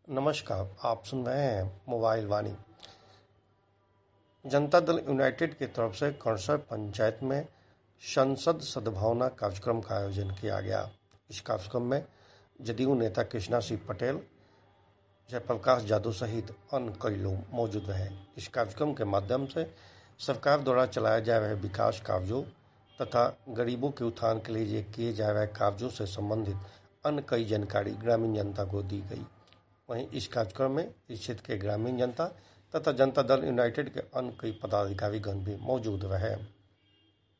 नमस्कार, आप सुन रहे हैं मोबाइल वाणी। जनता दल यूनाइटेड की तरफ से कणसर पंचायत में संसद सद्भावना कार्यक्रम का आयोजन किया गया। इस कार्यक्रम में जदयू नेता कृष्णा सिंह पटेल, जयप्रकाश यादव सहित अन्य कई लोग मौजूद रहे। इस कार्यक्रम के माध्यम से सरकार द्वारा चलाए जा रहे विकास कार्यों तथा गरीबों के उत्थान के लिए किए जा रहे कार्यों से संबंधित अन्य कई जानकारी ग्रामीण जनता को दी गई। वहीं इस कार्यक्रम में इस क्षेत्र के ग्रामीण जनता तथा जनता दल यूनाइटेड के अन्य कई पदाधिकारीगण भी मौजूद रहे।